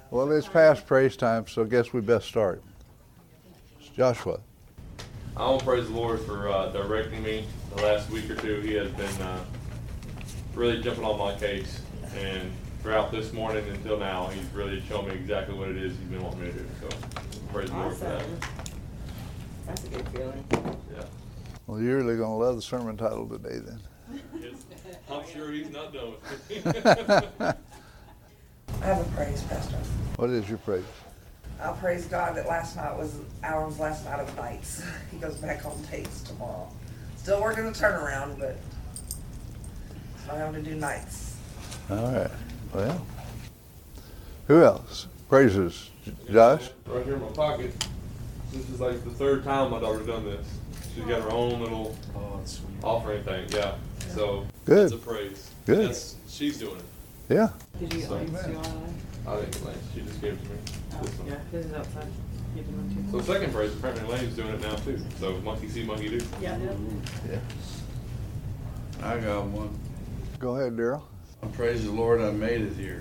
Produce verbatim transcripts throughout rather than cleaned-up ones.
Well, it's past praise time, so I guess we best start. Joshua. I want to praise the Lord for uh, directing me the last week or two. He has been uh, really jumping on my case, and throughout this morning until now, he's really shown me exactly what it is he's been wanting me to do. So praise the Lord for that. That's a good feeling. Yeah. Well, you're really going to love the sermon title today then. It's, I'm sure he's not done with me. I have a praise, Pastor. What is your praise? I praise God that last night was Alan's last night of nights. He goes back on days tomorrow. Still working the turnaround, but so I have to do nights. All right. Well, who else? Praises. Josh? Right here in my pocket. This is like the third time my daughter's done this. She's got her own little Oh, that's sweet. offering thing. Yeah. So Good. that's a praise. Good. That's, she's doing it. Yeah. Did you get So- lights? Do you want lights? I think it lands. She just gave it to me. Oh, This one. yeah, this is outside. You can one So too. second praise, apparently Lane's doing it now too. So monkey see, monkey do. Yeah, yeah. Yeah. I got one. Go ahead, Daryl. I praise the Lord I made it here.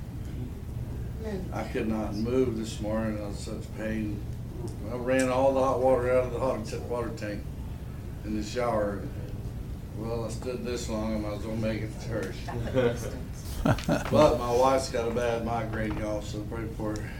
Amen. I could not move this morning. I was such pain. I ran all the hot water out of the hot t- water tank in the shower. Well, I stood this long, I might as well make it to church. But my wife's got a bad migraine, y'all, so pray for her.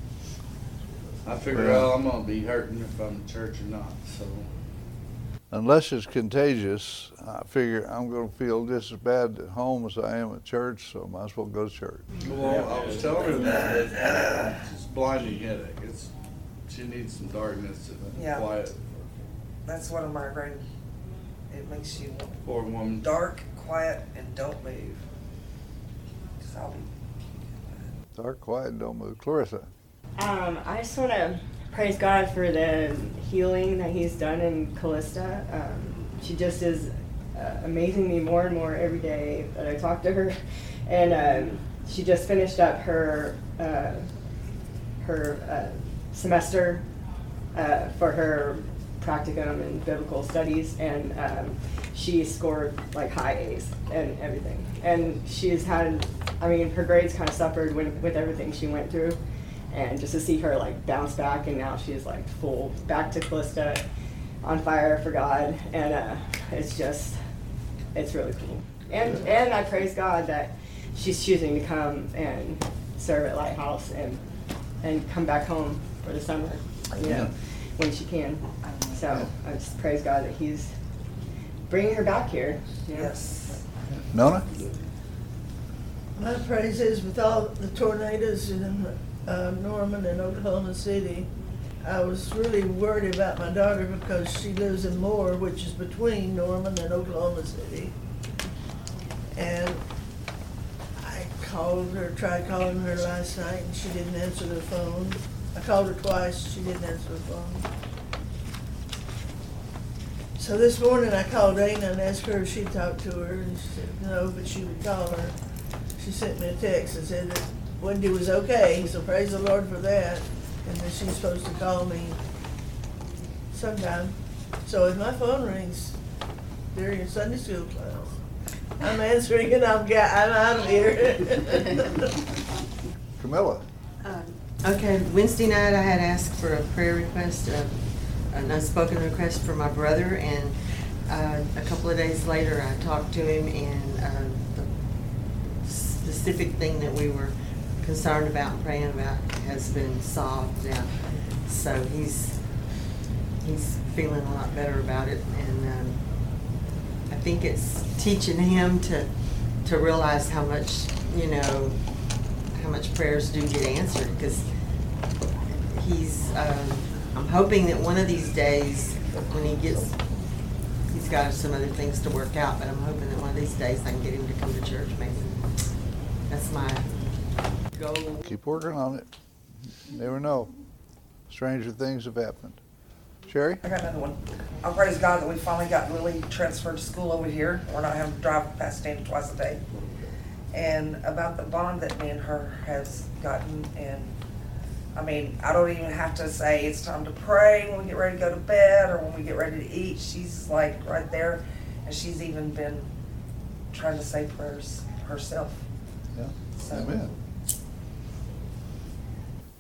I figure Well- out I'm gonna be hurting if I'm in church or not, so. Unless it's contagious, I figure I'm going to feel just as bad at home as I am at church, so I might as well go to church. Well, I was telling her that, that it's blinding headache. It's, she needs some darkness and Yeah. quiet. That's what a migraine. It makes you Poor woman. dark, quiet, and don't move. 'Cause I'll be. Dark, quiet, don't move. Clarissa. Um, I just want to praise God for the healing that He's done in Callista. Um, she just is uh, amazing me more and more every day that I talk to her, and um, she just finished up her uh, her uh, semester uh, for her practicum in biblical studies, and um, she scored like high A's and everything. And she's had, I mean, her grades kind of suffered when, with everything she went through. And just to see her like bounce back, and now she's like full back to Callista, on fire for God, and uh, it's just, it's really cool. And and I praise God that she's choosing to come and serve at Lighthouse and and come back home for the summer, you know, when she can. So I just praise God that He's bringing her back here. You know? Yes. Nona? My praise is with all the tornadoes in uh, Norman and Oklahoma City, I was really worried about my daughter because she lives in Moore, which is between Norman and Oklahoma City. And I called her, tried calling her last night, and she didn't answer the phone. I called her twice, she didn't answer the phone. So this morning I called Dana and asked her if she'd talk to her, and she said no, but she would call her. She sent me a text and said that Wendy was okay, so praise the Lord for that, and that she's supposed to call me sometime. So if my phone rings during Sunday school class, I'm answering and I'm, ga- I'm out of here. Camilla? Um, Okay, Wednesday night I had asked for a prayer request, uh, an unspoken request for my brother, and uh, a couple of days later I talked to him, and uh, the specific thing that we were concerned about and praying about has been solved now. So he's he's feeling a lot better about it, and um, I think it's teaching him to to realize how much, you know, how much prayers do get answered, because he's, um, I'm hoping that one of these days when he gets, he's got some other things to work out, but I'm hoping that one of these days I can get him to come to church maybe. That's my goal. Keep working on it. You never know. Stranger things have happened. Sherry? I got another one. I praise God that we finally got Lily transferred to school over here. We're not having to drive past Stanton twice a day. And about the bond that me and her has gotten, and I mean, I don't even have to say it's time to pray when we get ready to go to bed or when we get ready to eat. She's like right there, and she's even been trying to say prayers herself. Yeah. So, Amen.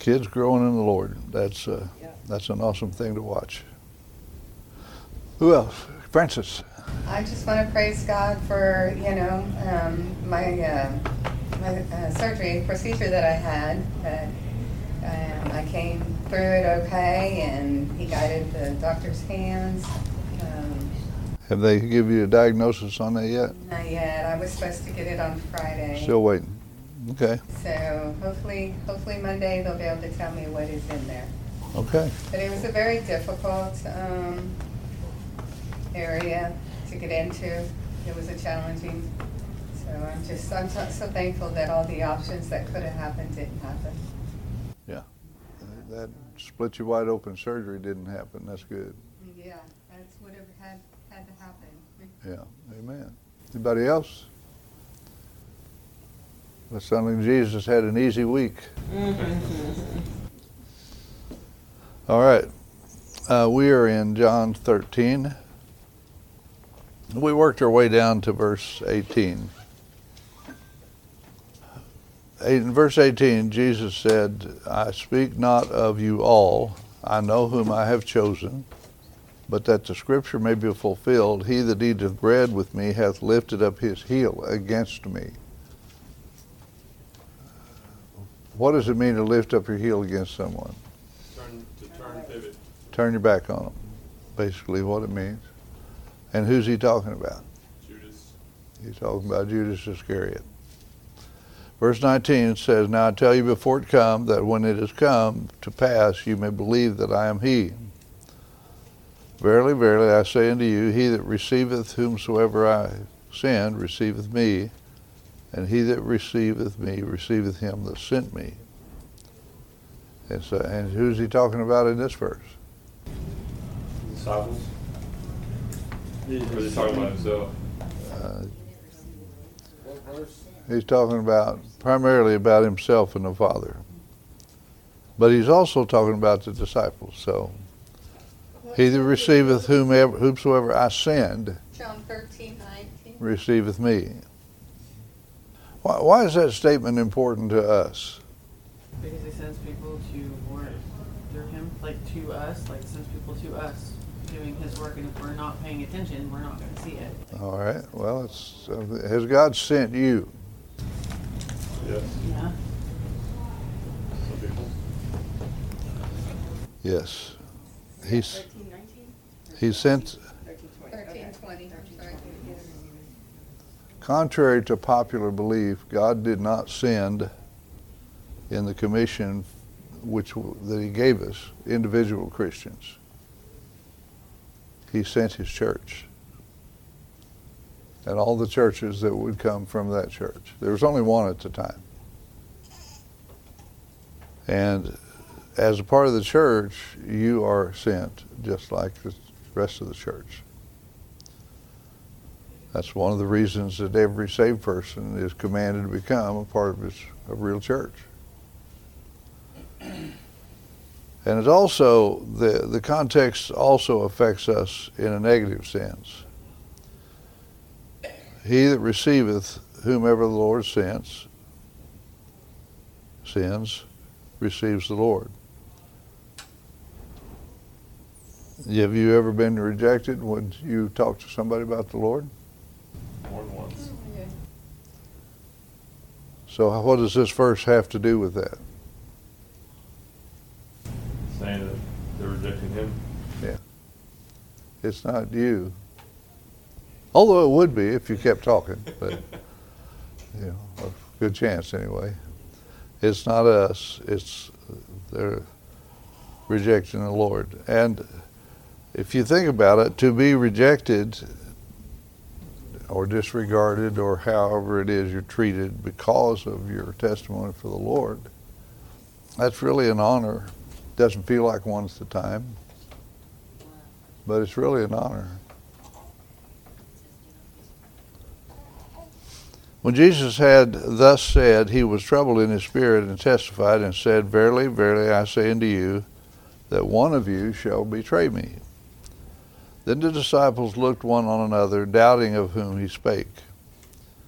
Kids growing in the Lord. That's uh, Yeah. that's an awesome thing to watch. Who else? Francis. I just want to praise God for, you know, um, my, uh, my uh, surgery procedure that I had. That um, I came through it okay, and He guided the doctor's hands. Um, Have they give you a diagnosis on that yet? not yet. I was supposed to get it on Friday. Still waiting. Okay. So hopefully, hopefully Monday they'll be able to tell me what is in there. Okay. But it was a very difficult um, area to get into. It was a challenging. So I'm just, I'm so, so thankful that all the options that could have happened didn't happen. Yeah. That split you wide open surgery didn't happen. That's good. Yeah, that's what have had, had to happen. Yeah. Amen. Anybody else? It sounds like Jesus had an easy week. All right. Uh, we are in John thirteen. We worked our way down to verse eighteen. In verse eighteen, Jesus said, I speak not of you all. I know whom I have chosen. But that the scripture may be fulfilled, he that eateth bread with me hath lifted up his heel against me. What does it mean to lift up your heel against someone? Turn to turn pivot. Turn your back on them, basically what it means. And who's he talking about? Judas. He's talking about Judas Iscariot. Verse nineteen says, Now I tell you before it come, that when it is come to pass, you may believe that I am he. Verily, verily, I say unto you, he that receiveth whomsoever I send receiveth me, and he that receiveth me receiveth him that sent me. And, so, and who's he talking about in this verse? Disciples. Or is he talking about himself? Uh, What verse? he's talking about primarily about himself and the Father. But he's also talking about the disciples. So he that receiveth whomever, whomsoever I send John thirteen, nineteen. receiveth me. Why, why is that statement important to us? Because he sends people to work through him, like to us, like sends people to us doing his work, and if we're not paying attention, we're not going to see it. All right. Well, it's uh, has God sent you? Yes. Yeah. Some people. Yes. He's thirteen, nineteen? he sent. thirteen, twenty. Thirteen, twenty, I'm sorry. Contrary to popular belief, God did not send in the commission which that he gave us individual Christians. He sent his church and all the churches that would come from that church. There was only one at the time. And as a part of the church, you are sent just like the rest of the church. That's one of the reasons that every saved person is commanded to become a part of his, a real church. And it also, the, the context also affects us in a negative sense. He that receiveth whomever the Lord sends, sends, receives the Lord. Have you ever been rejected when you talk to somebody about the Lord? More than once. So what does this verse have to do with that? Saying that they're rejecting him. Yeah. It's not you. Although it would be if you kept talking, but you know, a good chance anyway. It's not us, it's they're rejecting the Lord. And if you think about it, to be rejected or disregarded or however it is you're treated because of your testimony for the Lord, that's really an honor. Doesn't feel like one at the time, but it's really an honor. When Jesus had thus said, he was troubled in his spirit and testified and said, Verily, verily, I say unto you, that one of you shall betray me. Then the disciples looked one on another, doubting of whom he spake.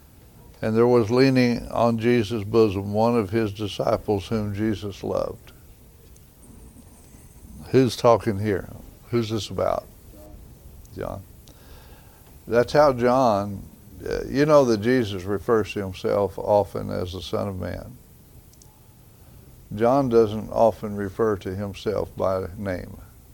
And there was leaning on Jesus' bosom one of his disciples whom Jesus loved. Who's talking here? Who's this about? John. That's how John, uh, you know that Jesus refers to himself often as the Son of Man. John doesn't often refer to himself by name.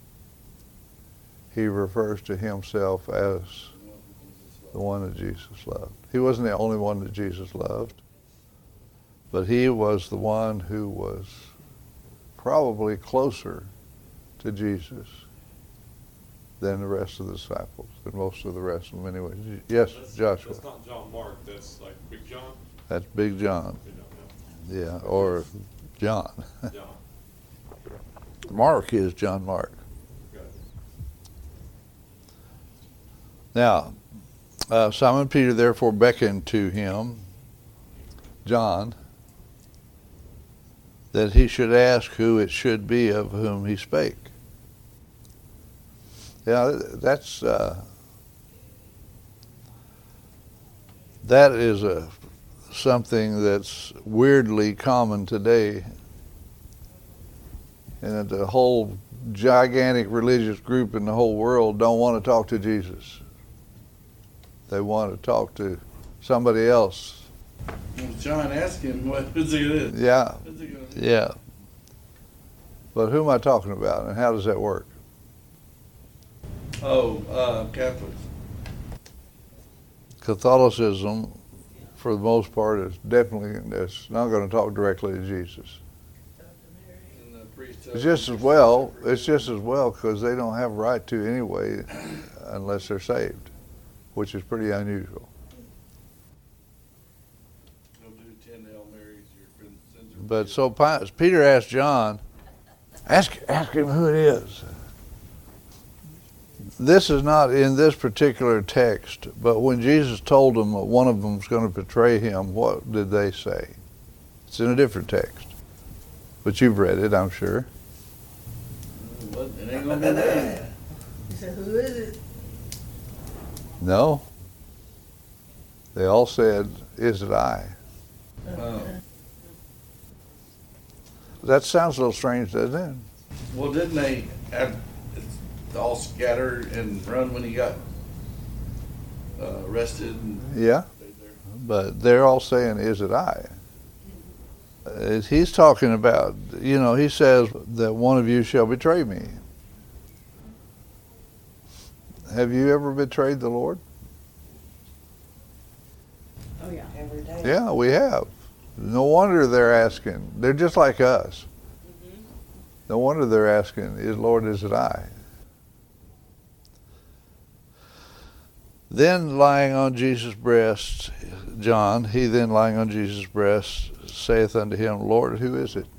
He refers to himself as the one that Jesus loved. He wasn't the only one that Jesus loved, but he was the one who was probably closer to Jesus than the rest of the disciples, than most of the rest of them anyway. Yes, That's, Joshua. That's not John Mark, that's like Big John. That's Big John. Big John, Yeah, or John. yeah. John. Mark is John Mark. Got it. Now, uh, Simon Peter therefore beckoned to him, John, that he should ask who it should be of whom he spake. Yeah, that's uh, that is a something that's weirdly common today, and that the whole gigantic religious group in the whole world don't want to talk to Jesus. They want to talk to somebody else. Well, John asked him, what is it gonna do? Yeah, What's it gonna do? yeah. But who am I talking about, and how does that work? Oh, uh, Catholics. Catholicism, for the most part, is definitely it's not going to talk directly to Jesus. And the priest It's just as well. It's just as well because they don't have a right to anyway, unless they're saved, which is pretty unusual. He'll do ten Hail Marys, your sins are But forgiven. so Peter asked John, ask ask him who it is. This is not in this particular text, but when Jesus told them that one of them was going to betray him, what did they say? It's in a different text. But you've read it, I'm sure. What? It ain't gonna be that. He said, who is it? No. They all said, is it I? Oh. That sounds a little strange, doesn't it? Well, didn't they have all scatter and run when he got uh, arrested? And Yeah. stayed there? But they're all saying, is it I? Uh, He's talking about, you know, he says that one of you shall betray me. Have you ever betrayed the Lord? Oh, yeah. Every day. Yeah, we have. No wonder they're asking. They're just like us. No wonder they're asking, is Lord, is it I? Then lying on Jesus' breast, John, he then lying on Jesus' breast, saith unto him, Lord, who is it?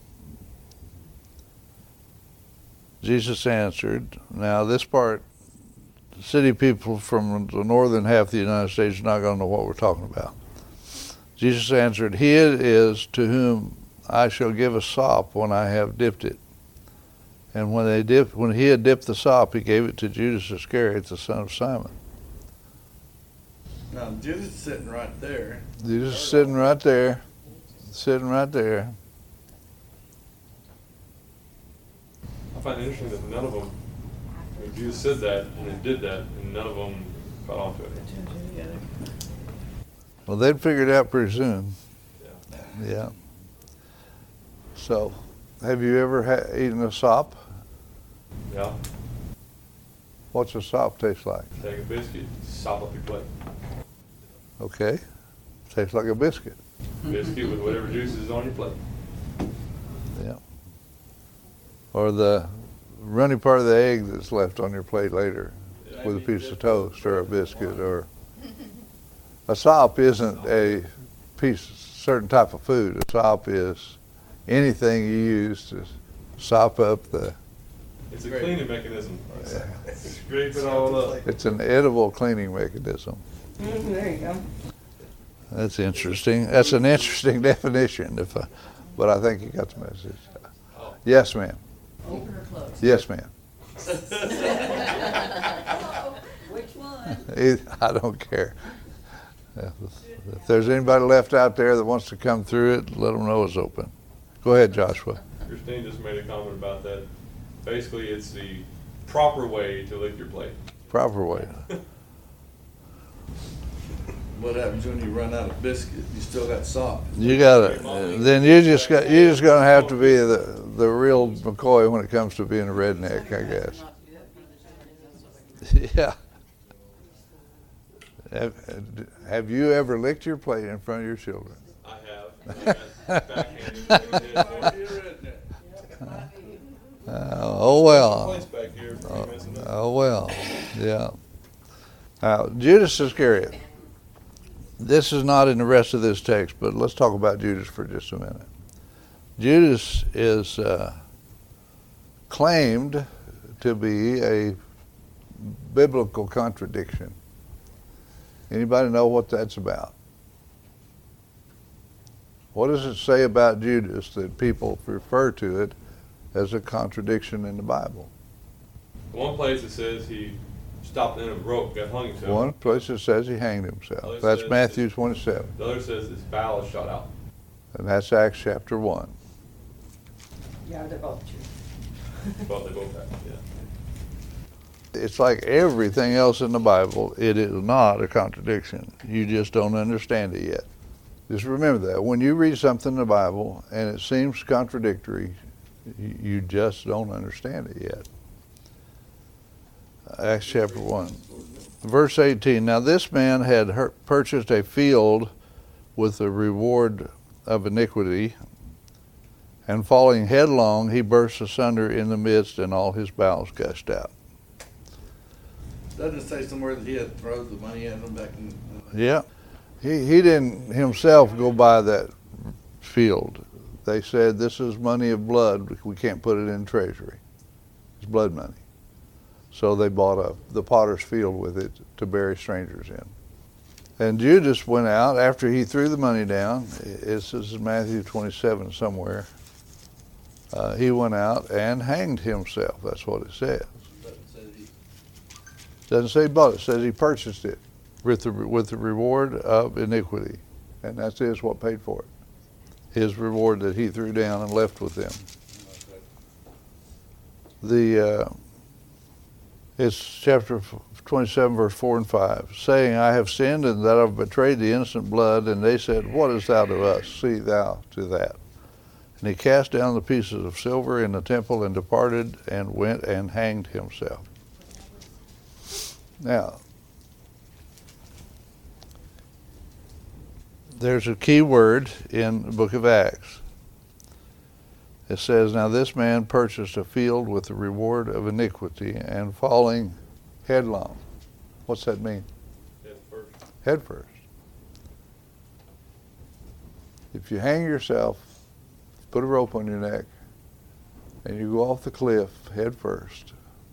Jesus answered. Now this part, city people from the northern half of the United States are not going to know what we're talking about. Jesus answered, He it is to whom I shall give a sop when I have dipped it. And when they dipped, when he had dipped the sop, he gave it to Judas Iscariot, the son of Simon. Now, Judas is sitting right there. Judas is sitting right there, sitting right there. I find it interesting that none of them, I mean, Jesus said that and they did that, and none of them caught on to it. Well, they'd figure it out pretty soon. Yeah. Yeah. So, have you ever ha- eaten a sop? Yeah. What's a sop taste like? Take a biscuit, sop up your plate. Okay. Tastes like a biscuit. Biscuit with whatever juice is on your plate. Yeah. Or the runny part of the egg that's left on your plate later Yeah. with a piece of toast or a biscuit or a sop isn't a piece, certain type of food. A sop is anything you use to sop up the, It's a cleaning mechanism. Scrape it all up. it's an edible cleaning mechanism. Mm, there you go. That's interesting. That's an interesting definition, if I, but I think you got the message. Yes, ma'am. Open or close? Yes, ma'am. Which one? I don't care. If if there's anybody left out there that wants to come through it, let them know it's open. Go ahead, Joshua. Christine just made a comment about that basically it's the proper way to lick your plate. Proper way. What happens when you run out of biscuit? You still got salt. You gotta, then you just got, you just gonna have to be the, the real McCoy when it comes to being a redneck, I guess. Yeah. Have, have you ever licked your plate in front of your children? I have. I got backhanded. Uh, oh well. Place back here for you messing up. Oh well, yeah. Now, Judas Iscariot. This is not in the rest of this text, but let's talk about Judas for just a minute. Judas is uh, claimed to be a biblical contradiction. Anybody know what that's about? What does it say about Judas that people refer to it as a contradiction in the Bible? One place it says he stopped in a rope, got hung himself. One place it says he hanged himself. Other That's says- Matthew twenty-seven. The other says his bowels shot out. And that's Acts chapter one. Yeah, they're both true. But they both have, yeah. It's like everything else in the Bible, it is not a contradiction. You just don't understand it yet. Just remember that. When you read something in the Bible and it seems contradictory, you you just don't understand it yet. Acts chapter one. Verse eighteen, now this man had her- purchased a field with the reward of iniquity, and falling headlong, he burst asunder in the midst, and all his bowels gushed out. Doesn't it say somewhere that he had thrown the money at him back in? Yeah. He, he didn't himself go buy that field. They said, this is money of blood. We can't put it in treasury. It's blood money. So they bought a, the potter's field with it to bury strangers in. And Judas went out after he threw the money down. This is Matthew twenty-seven somewhere. Uh, he went out and hanged himself. That's what it says. Doesn't say he- Doesn't say he bought it. It says he purchased it with the, with the reward of iniquity. And that is what paid for it. His reward that he threw down and left with them. The uh, it's chapter twenty-seven, verse four and five, saying, I have sinned and that I have betrayed the innocent blood. And they said, what is thou to us? See thou to that. And he cast down the pieces of silver in the temple and departed and went and hanged himself. Now, there's a key word in the book of Acts. It says, now this man purchased a field with the reward of iniquity and falling headlong. What's that mean? Head first. Head first. If you hang yourself, put a rope on your neck, and you go off the cliff head first,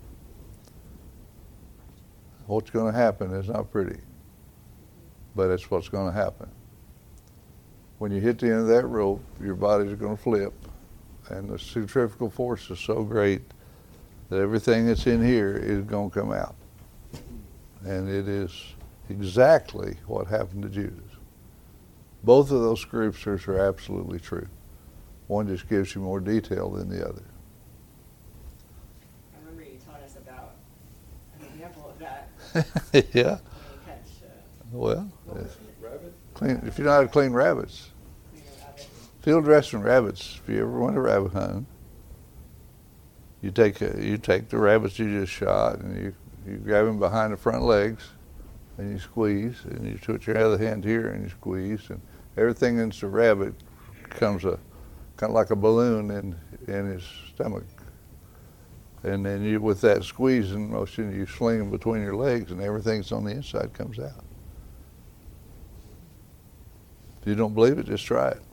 what's going to happen is not pretty, but it's what's going to happen. When you hit the end of that rope, your body's going to flip, and the centrifugal force is so great that everything that's in here is going to come out. And it is exactly what happened to Judas. Both of those scriptures are absolutely true. One just gives you more detail than the other. I remember you taught us about an example of that. Yeah. When you catch uh, Well, what was if, it? Rabbit? clean, if you know how to clean rabbits, Clean a rabbit. field dressing rabbits. If you ever went to rabbit hunting, you take a, you take the rabbits you just shot and you you grab them behind the front legs, and you squeeze, and you put your other hand here and you squeeze, and everything that's the rabbit comes a kind of like a balloon in in his stomach. And then you, with that squeezing motion, you sling them between your legs, and everything that's on the inside comes out. If you don't believe it, just try it.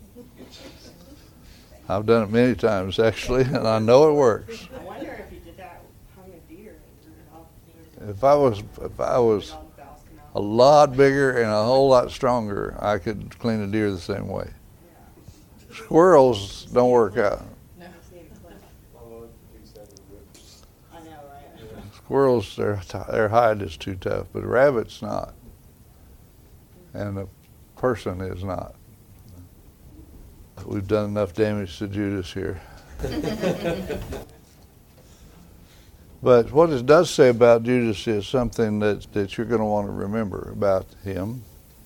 I've done it many times, actually, and I know it works. I wonder if you did that, hung a deer and all, If I was, if I was all the bowels come out. a lot bigger and a whole lot stronger, I could clean a deer the same way. Squirrels don't work out. No. I know, right? Squirrels, their their hide is too tough, but a rabbit's not, and a person is not. We've done enough damage to Judas here. But what it does say about Judas is something that, that you're going to want to remember about him.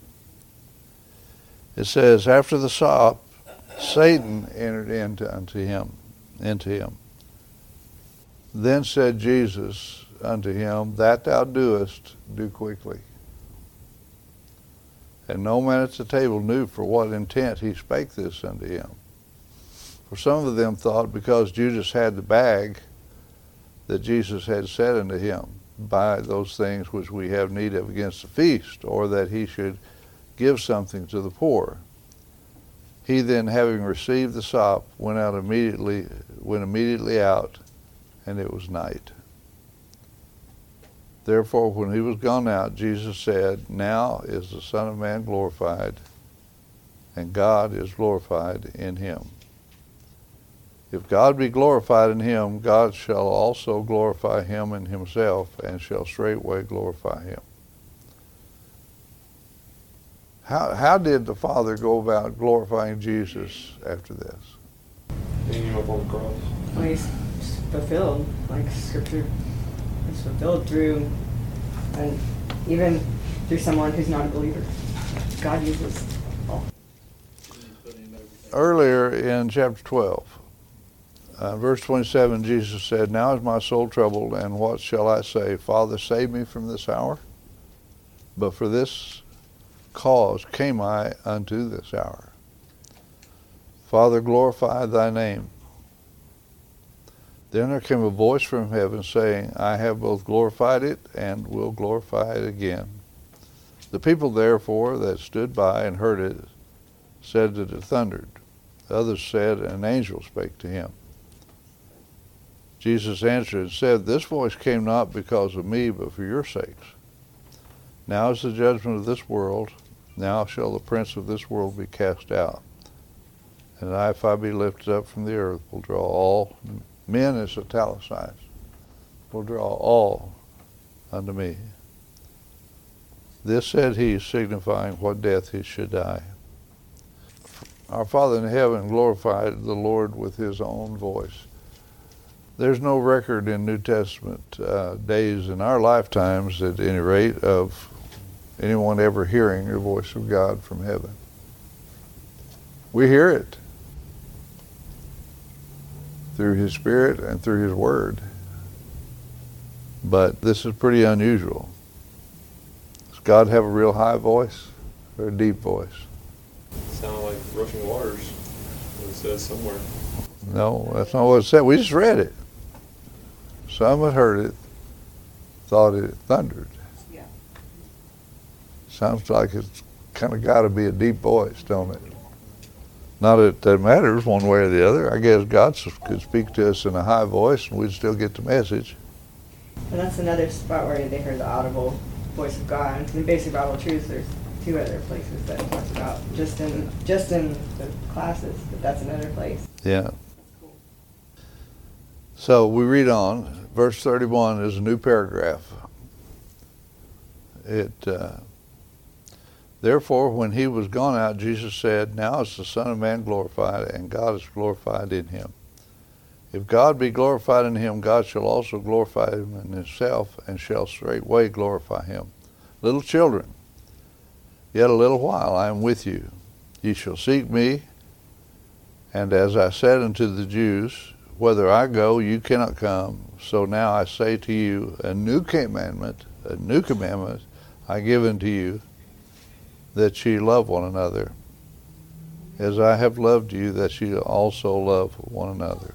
It says, after the sop, Satan entered into unto him, into him. Then said Jesus unto him, that thou doest, do quickly. And no man at the table knew for what intent he spake this unto him. For some of them thought, because Judas had the bag, that Jesus had said unto him, buy those things which we have need of against the feast, or that he should give something to the poor. He then, having received the sop, went out immediately, went immediately out, and it was night. Therefore, when he was gone out, Jesus said, now is the Son of Man glorified, and God is glorified in him. If God be glorified in him, God shall also glorify him in himself, and shall straightway glorify him. How, how did the Father go about glorifying Jesus after this? Hanging him up on the cross. Well, he's fulfilled, like Scripture is fulfilled through, and even through someone who's not a believer. God uses all. Earlier in chapter twelve, uh, verse twenty-seven, Jesus said, now is my soul troubled, and what shall I say? Father, save me from this hour. But for this cause came I unto this hour. Father, glorify thy name. Then there came a voice from heaven saying, I have both glorified it and will glorify it again. The people therefore that stood by and heard it said that it thundered. Others said, an angel spake to him. Jesus answered and said, this voice came not because of me, but for your sakes. Now is the judgment of this world. Now shall the prince of this world be cast out. And I, if I be lifted up from the earth, will draw all men, is italicized, will draw all unto me. This said he, signifying what death he should die. Our Father in heaven glorified the Lord with his own voice. There's no record in New Testament uh, days in our lifetimes, at any rate, of anyone ever hearing the voice of God from heaven. We hear it through his Spirit and through his Word. But this is pretty unusual. Does God have a real high voice or a deep voice? Sound like rushing waters, it says somewhere. No, that's not what it said. We just read it. Some had heard it, thought it thundered. Yeah. Sounds like it's kind of got to be a deep voice, don't it? Not that that matters one way or the other. I guess God could speak to us in a high voice and we'd still get the message. And that's another spot where they heard the audible voice of God. In Basic Bible Truth, there's two other places that it talks about, just in just in the classes, but that's another place. Yeah. So we read on. Verse thirty-one is a new paragraph. It. Uh, Therefore, when he was gone out, Jesus said, now is the Son of Man glorified, and God is glorified in him. If God be glorified in him, God shall also glorify him in himself, and shall straightway glorify him. Little children, yet a little while I am with you. Ye shall seek me, and as I said unto the Jews, whither I go, you cannot come. So now I say to you, a new commandment, a new commandment I give unto you, that ye love one another, as I have loved you, that ye also love one another.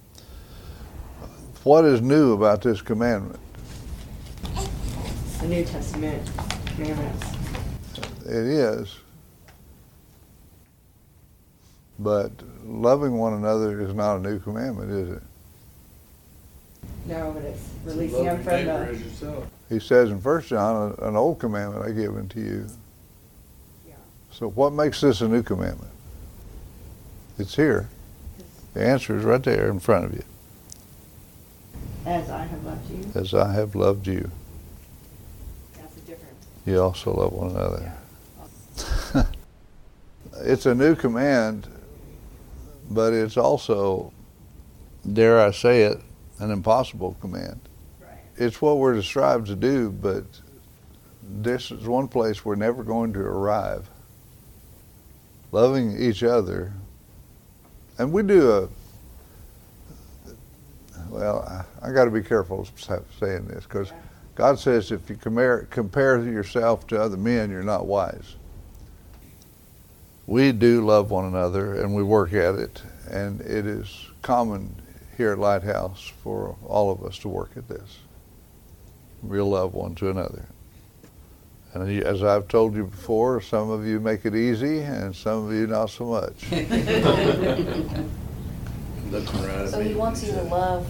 What is new about this commandment? The New Testament commandments. It is. But loving one another is not a new commandment, is it? No, but it's To releasing love them your from neighbor the. as yourself. He says in First John, an old commandment I give unto you. Yeah. So what makes this a new commandment? It's here. The answer is right there in front of you. As I have loved you. As I have loved you, That's a difference. you also love one another. Yeah. It's a new command, but it's also, dare I say it, an impossible command. it's what we're strived to do, but this is one place we're never going to arrive. Loving each other. And we do a, well, I, I got to be careful saying this, because God says if you compare, compare yourself to other men, you're not wise. We do love one another, and we work at it, and it is common here at Lighthouse for all of us to work at this. Real love one to another. And as I've told you before, some of you make it easy, and some of you not so much. Looking right at So me. he wants you to love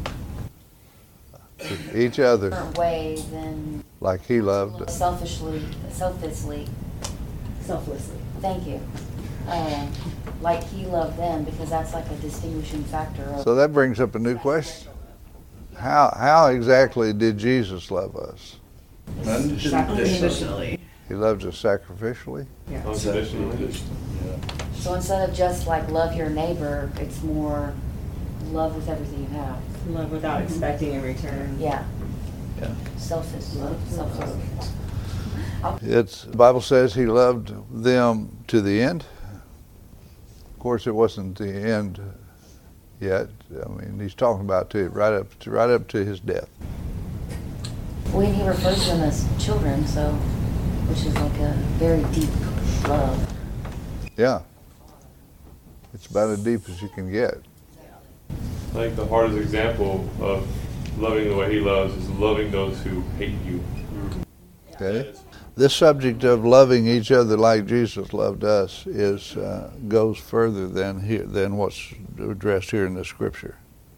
Each a other different way than like he loved us. selfishly, selflessly. Selflessly. Thank you. Uh, like he loved them, because that's like a distinguishing factor of. So that brings up a new question. How, how exactly did Jesus love us? Unconditionally. Unconditionally. He loved us sacrificially? Yeah. Unconditionally. Yeah. So instead of just like love your neighbor, it's more love with everything you have. Love without expecting in return. Yeah. Yeah. Selfish love, selfless. It's, the Bible says he loved them to the end. Of course, it wasn't the end yet. I mean, he's talking about to right up to right up to his death. Well, he refers to them as children, so, which is like a very deep love. Yeah. It's about as deep as you can get. I think the hardest example of loving the way he loves is loving those who hate you. Okay? This subject of loving each other like Jesus loved us is uh, goes further than here than what's addressed here in the scripture.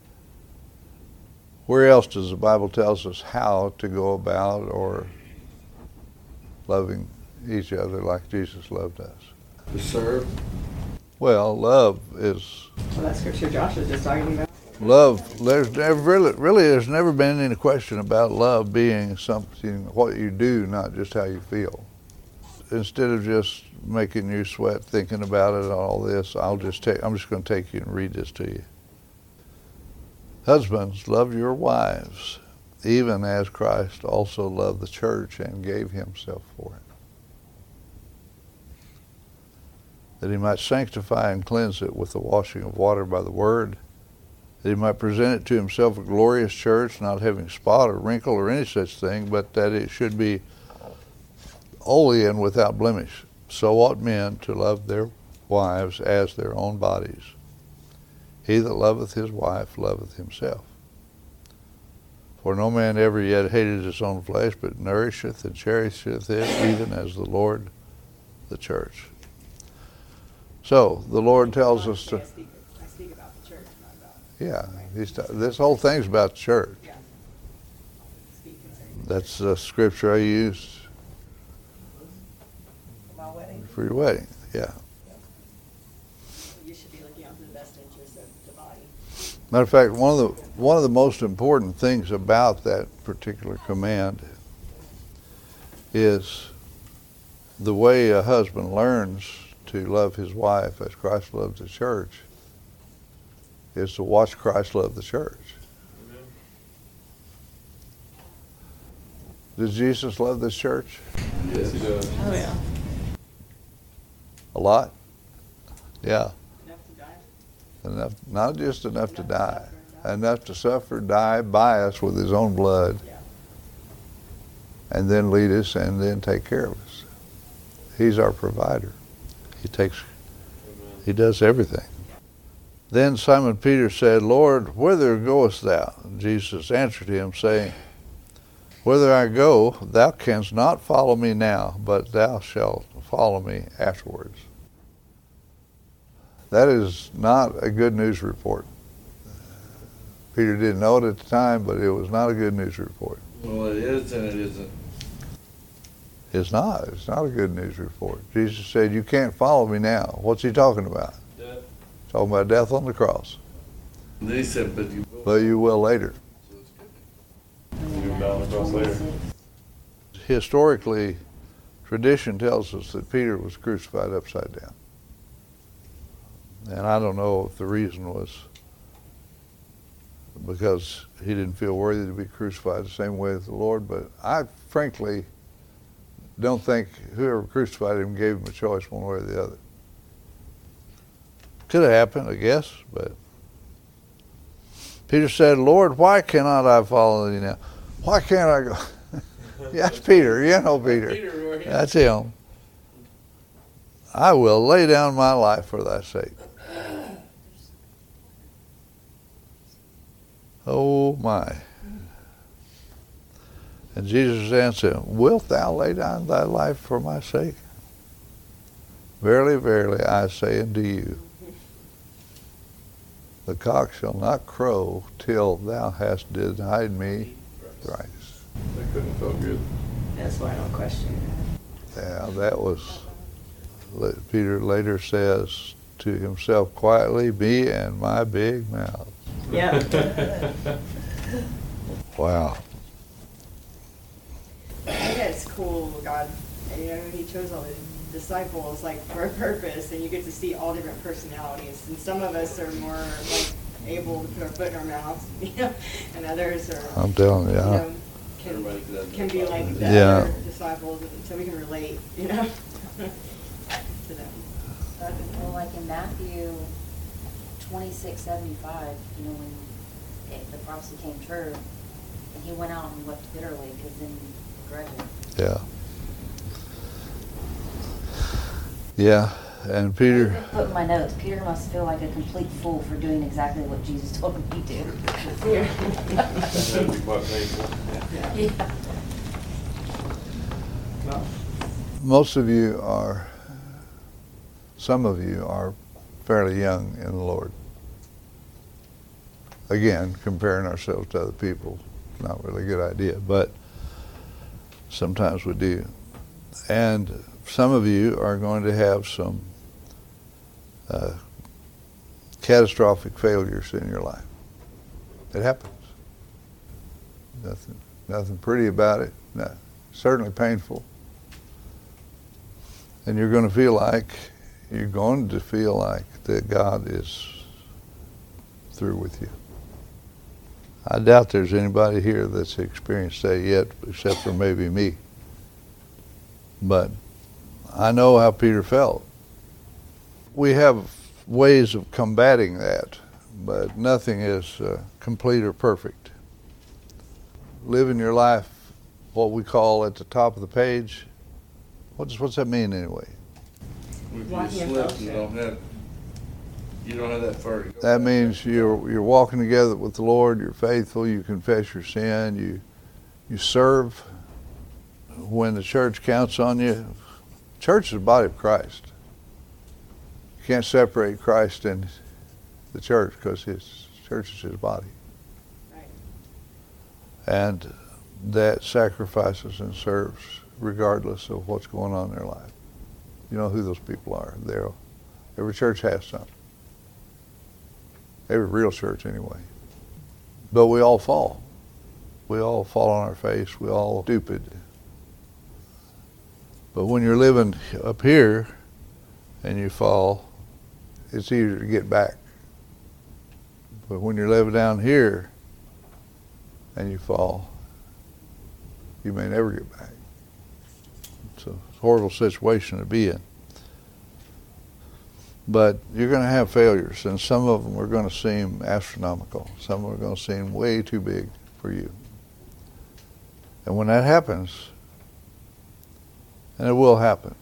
Where else does the Bible tells us how to go about or loving each other like Jesus loved us? To serve. Well, love is Well, that scripture Josh was just talking about. love. There's never really, really, there's never been any question about love being something what you do, not just how you feel. Instead of just making you sweat thinking about it and all this, I'll just take. I'm just going to take you and read this to you. Husbands, love your wives, even as Christ also loved the church and gave himself for it, that he might sanctify and cleanse it with the washing of water by the word, that he might present it to himself a glorious church, not having spot or wrinkle or any such thing, but that it should be holy and without blemish. So ought men to love their wives as their own bodies. He that loveth his wife loveth himself. For no man ever yet hated his own flesh, but nourisheth and cherisheth it, even as the Lord the church. So the Lord tells us to. I speak, I speak about the church, not about. Yeah, he's, this whole thing's about the church. Yeah. Speak concerning. That's the scripture I used For my wedding. for your wedding. Yeah. You should be looking out for the best interests of the body. Matter of fact, one of the one of the most important things about that particular command is the way a husband learns to love his wife as Christ loved the church is to watch Christ love the church. Amen. Did Jesus love this church? Yes, he does. Oh yeah. A lot? Yeah. Enough to die. Enough, not just enough to die, enough to suffer, die, buy us with his own blood, Yeah. and then lead us and then take care of us. He's our provider. He takes, Amen. he does everything. Then Simon Peter said, Lord, whither goest thou? And Jesus answered him, saying, Whither I go, thou canst not follow me now, but thou shalt follow me afterwards. That is not a good news report. Peter didn't know it at the time, but it was not a good news report. Well, it is and it isn't. It's not. It's not a good news report. Jesus said, you can't follow me now. What's he talking about? Death. Talking about death on the cross. And then he said, but you will. But you will later. So it's good. You'll die on the cross later. Historically, tradition tells us that Peter was crucified upside down. And I don't know if the reason was because he didn't feel worthy to be crucified the same way as the Lord. But I frankly don't think whoever crucified him gave him a choice one way or the other. Could have happened, I guess, but Peter said, Lord, why cannot I follow thee now? Why can't I go? Yeah, that's Peter. You know Peter. Peter, right? That's him. I will lay down my life for thy sake. Oh my. And Jesus answered him, wilt thou lay down thy life for my sake? Verily, verily, I say unto you, the cock shall not crow till thou hast denied me thrice. They couldn't feel good. That's why I don't question it. Yeah, that was, Peter later says to himself quietly, me and my big mouth. Yeah. Wow. I think it's cool, God, you know, he chose all his disciples like for a purpose, and you get to see all different personalities. And some of us are more like able to put our foot in our mouth, you know, and others are, I'm telling you, you huh? know, can, Everybody does. can be like the Yeah. other disciples, and so we can relate, you know, to them. Well, like in Matthew twenty-six seventy-five, you know, when it, the prophecy came true, and he went out and wept bitterly because then he regretted it. Yeah. Yeah, and I Peter, even put in my notes, Peter must feel like a complete fool for doing exactly what Jesus told him to do. That'd be quite painful. Yeah. most of you are, some of you are fairly young in the Lord. Again, comparing ourselves to other people, not really a good idea, but sometimes we do. And some of you are going to have some uh, catastrophic failures in your life. It happens. Nothing, nothing pretty about it. No, certainly painful. And you're going to feel like, you're going to feel like that God is through with you. I doubt there's anybody here that's experienced that yet, except for maybe me. But I know how Peter felt. We have ways of combating that, but nothing is uh, complete or perfect. Living your life, what we call at the top of the page, what's, what's that mean anyway? If Walking you in slip, you fellowship. don't have, you don't have that far to go. That means you're you're walking together with the Lord, you're faithful, you confess your sin, you you serve. When the church counts on you, church is the body of Christ. You can't separate Christ and the church because his church is his body. Right. And that sacrifices and serves regardless of what's going on in their life. You know who those people are. They're, every church has some. Every real church anyway. But we all fall. We all fall on our face. We all stupid. But when you're living up here and you fall, it's easier to get back. But when you're living down here and you fall, you may never get back. It's a horrible situation to be in. But you're going to have failures, and some of them are going to seem astronomical. Some are going to seem way too big for you. And when that happens, and it will happen,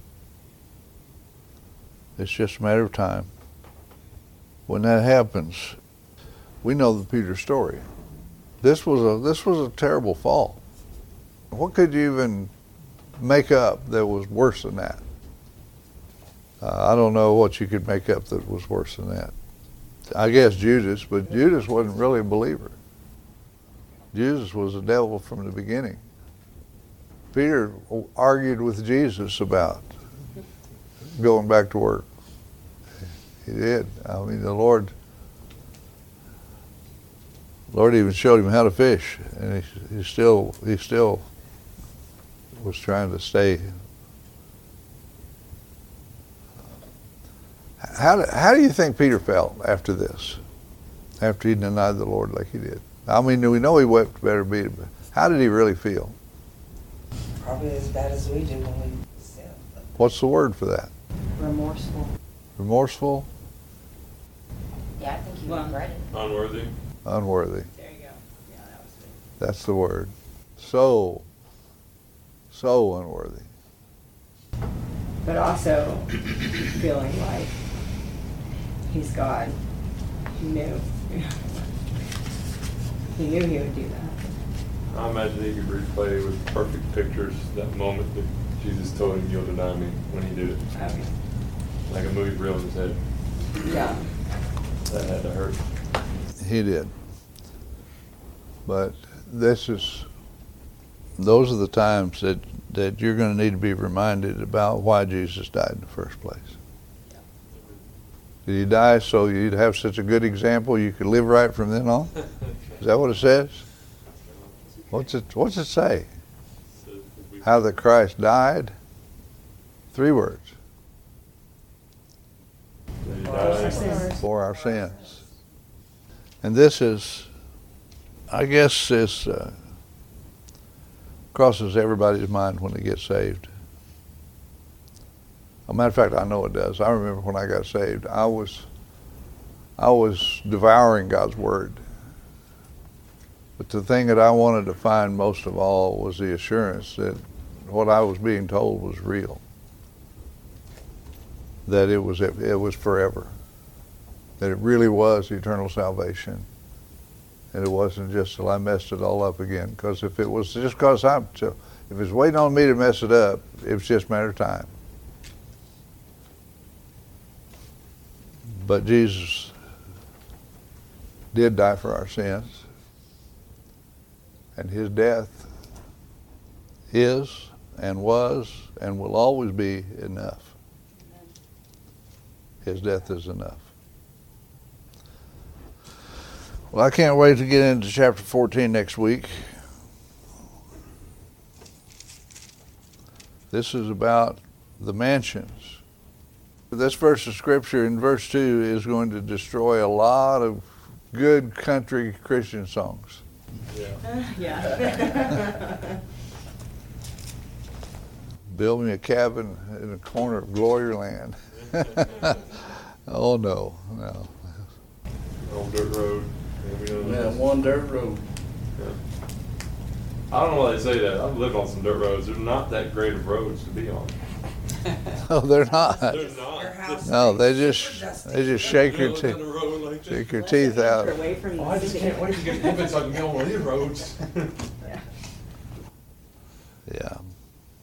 it's just a matter of time. When that happens, we know the Peter story. This was a this was a terrible fall. What could you even make up that was worse than that? Uh, I don't know what you could make up that was worse than that. I guess Judas, but Judas wasn't really a believer. Judas was the devil from the beginning. Peter argued with Jesus about going back to work. He did. I mean, the Lord, Lord even showed him how to fish, and he, he still, he still was trying to stay. How do, how do you think Peter felt after this? after he denied the Lord like he did. I mean, we know he wept better be it, but how did he really feel? Probably as bad as we do when we sin. What's the word for that? Remorseful. Remorseful? Yeah, I think he Well- regretted. Unworthy. Unworthy. There you go. Yeah, that was it. That's the word. So, so unworthy. But also feeling like he's God. He knew. He knew he would do that. I imagine he could replay with perfect pictures that moment that Jesus told him, "You'll deny me," when he did it. Um, Like a movie reel in his head. yeah. That had to hurt. He did. But this is, those are the times that, that you're going to need to be reminded about why Jesus died in the first place. Did he die so you'd have such a good example you could live right from then on? Is that what it says? What's it, what's it say? How that Christ died? Three words. That he For our died. sins. For our sins. And this is, I guess this uh, crosses everybody's mind when they get saved. As a matter of fact, I know it does. I remember when I got saved, I was, I was devouring God's Word. But the thing that I wanted to find most of all was the assurance that what I was being told was real. That it was it was forever. That it really was eternal salvation. And it wasn't just till I messed it all up again. Because if it was just because I'm, if it's waiting on me to mess it up, it was just a matter of time. But Jesus did die for our sins. And his death is and was and will always be enough. His death is enough. Well, I can't wait to get into chapter fourteen next week. This is about the mansions. This verse of scripture in verse two is going to destroy a lot of good country Christian songs. Yeah. Yeah. Build me a cabin in the corner of Glory Land. Oh no, no. Old dirt road. Yeah, we know Yeah, that. one dirt road. I don't know why they say that. I've lived on some dirt roads. They're not that great of roads to be on. No, they're not. They're Your not. house No, they is just super dusty. they just shake your Go down the teeth, road like this. shake your teeth out. Away from Oh, I just the can't wait to get heaven so I can be on one of these roads.